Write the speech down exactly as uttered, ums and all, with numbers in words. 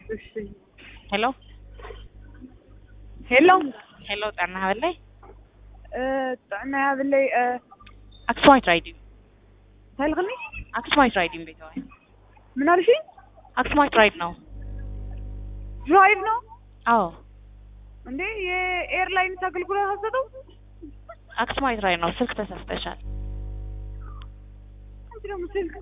እሺ ሄሎ ሄሎ ሄሎ ጣና ሀበላይ እ ጣና ሀበላይ እ አክስማይት ራይዲንግ ታልግኒ አክስማይት ራይዲንግ ቤተዋይ ምን አልሽኝ? አክስማይት ራይድ ነው። ድራይቭ ነው? አዎ እንዴ የኤርላይንስ አገልግሎት አሰጠው? አክስማይት ራይድ ነው። ስልክ ተሳስተሻል። አንቺ ደግሞ ስልክ